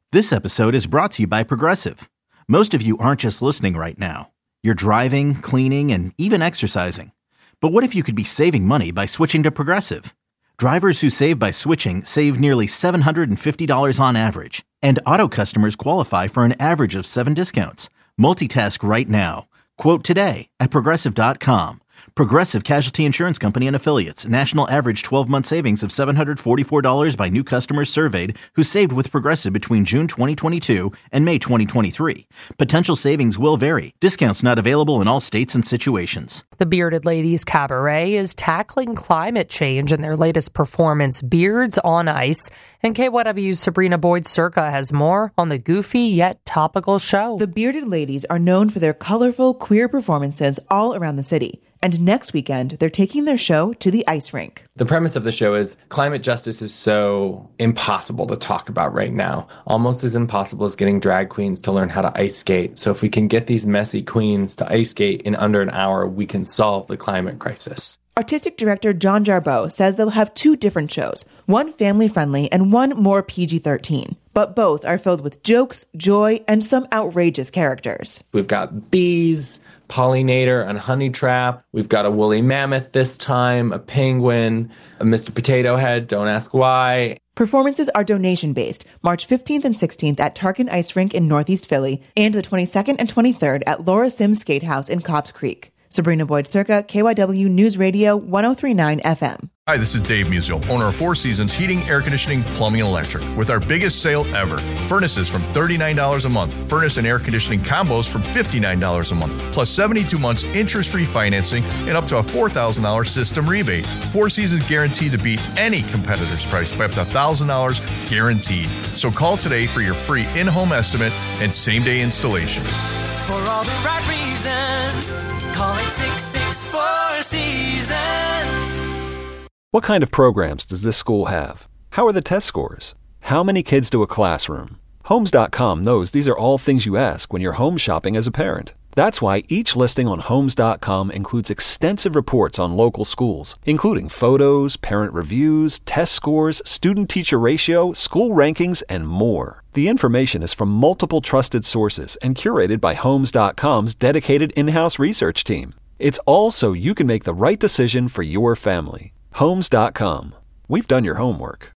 This episode is brought to you by Progressive. Most of you aren't just listening right now. You're driving, cleaning, and even exercising. But what if you could be saving money by switching to Progressive? Drivers who save by switching save nearly $750 on average. And auto customers qualify for an average of 7 discounts. Multitask right now. Quote today at Progressive.com. Progressive Casualty Insurance Company and Affiliates. National average 12-month savings of $744 by new customers surveyed who saved with Progressive between June 2022 and May 2023. Potential savings will vary. Discounts not available in all states and situations. The Bearded Ladies Cabaret is tackling climate change in their latest performance, Beards on Ice. And KYW's Sabrina Boyd-Circa has more on the goofy yet topical show. The Bearded Ladies are known for their colorful, queer performances all around the city. And next weekend, they're taking their show to the ice rink. The premise of the show is climate justice is so impossible to talk about right now, almost as impossible as getting drag queens to learn how to ice skate. So if we can get these messy queens to ice skate in under an hour, we can solve the climate crisis. Artistic director John Jarboe says they'll have 2 different shows, one family-friendly and one more PG-13. But both are filled with jokes, joy, and some outrageous characters. We've got bees, pollinator, and honey trap. We've got a woolly mammoth this time, a penguin, a Mr. Potato Head, don't ask why. Performances are donation-based, March 15th and 16th at Tarkin Ice Rink in Northeast Philly, and the 22nd and 23rd at Laura Sims Skate House in Cobbs Creek. Sabrina Boyd-Circa, KYW News Radio 1039 FM. Hi, this is Dave Musial, owner of Four Seasons Heating, Air Conditioning, Plumbing, and Electric, with our biggest sale ever. Furnaces from $39 a month. Furnace and air conditioning combos from $59 a month. Plus 72 months interest-free financing and up to a $4,000 system rebate. Four Seasons guaranteed to beat any competitor's price by up to $1,000 guaranteed. So call today for your free in-home estimate and same-day installation. For all the right reasons, call it 664 Seasons. What kind of programs does this school have? How are the test scores? How many kids do a classroom? Homes.com knows these are all things you ask when you're home shopping as a parent. That's why each listing on Homes.com includes extensive reports on local schools, including photos, parent reviews, test scores, student-teacher ratio, school rankings, and more. The information is from multiple trusted sources and curated by Homes.com's dedicated in-house research team. It's all so you can make the right decision for your family. Homes.com. We've done your homework.